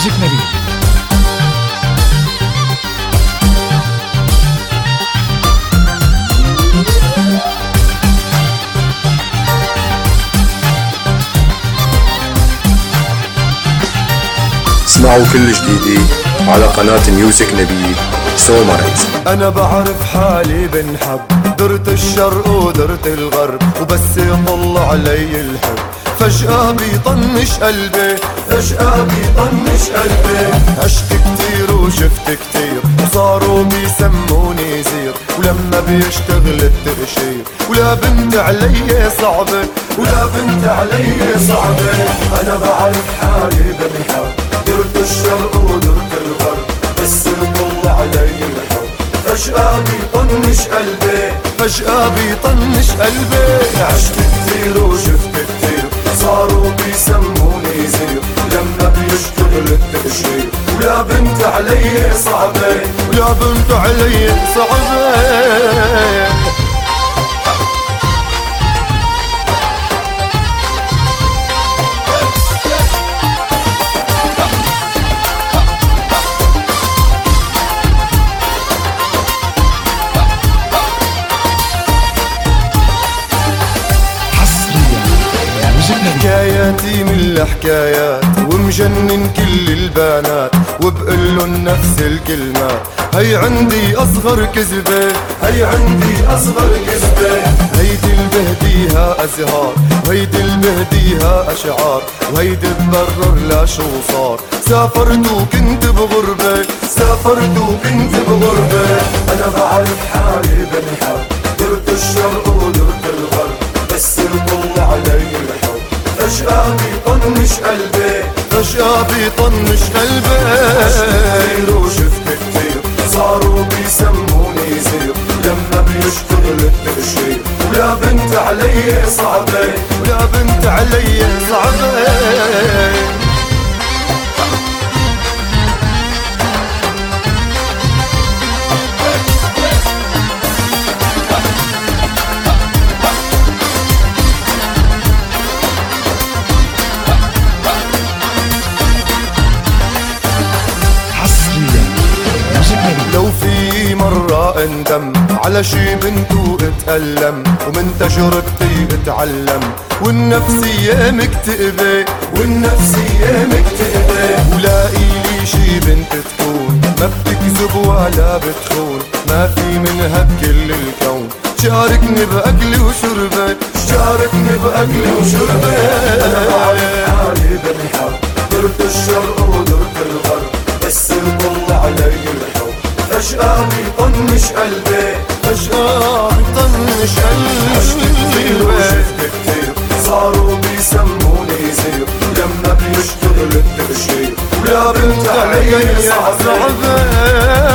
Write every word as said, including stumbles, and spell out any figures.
ميوزك نبيل. اسمعوا كل جديدي على قناة ميوزك نبيل سومريز. أنا بعرف حالي بنحب، درت الشرق ودرت الغرب، وبس يطل علي الحب فجأة بيطنش قلبي، فجأة بيطنش قلبي. عشت كتير وشفت كتير وصاروا بيسموني زير، ولما بيشتغل التقشير ولا بنت علي صعبة، ولا بنت علي صعبة. أنا بعرف حالي بنحب، درت الشرق ودرت الغرب، بس يطل علي الحب فجأة بيطنش قلبي، فجأة بيطنش قلبي. عشت كتير وشفت كتير صاروا بيسموني زير، لما بيشتغل التقشير ولا بنت علي صعبة، ولا بنت علي صعبة. حكاياتي من الحكايات ومجنن كل البنات، وبقلن نفس الكلمات. هي عندي أصغر كذبة، هي عندي أصغر كذبة. هيدي البهديها أزهار، وهيدي البهديها أشعار، وهيدي تبرر لا شو صار. سافرت وكنت بغربة، سافرت وكنت بغربة. أنا بعرف حالي بنحب، درت الشرق ودرت الغرب، بس يطل علي الحب فجأة بيطنش قلبي، فجأة بيطنش قلبي. عشت كتير وشفت كتير صاروا بيسموني زير، لما بيشتغل التقشير ولا بنت علي صعبة، ولا بنت علي صعبة. لو في مرة اندم على شي بنت واتألم، ومن تجربتي اتعلم، والنفسية مكتئبة، والنفسية مكتئبة. ولاقي لي شي بنت تكون ما بتكذب ولا بتخون، ما في منها بكل الكون. شاركني بأكلي وشربي، شاركني بأكلي وشربي. أنا بعرف حالي بنحب، درت الشرق ودرت الغرب، بس يطل علي الحب فجأة بيطنش قلبي، فجأة بيطنش قلبي. عشت كتير وشفت كتير صاروا بيسموني زير، لما بيشتغل التقشير ولا بنت علي صعبة.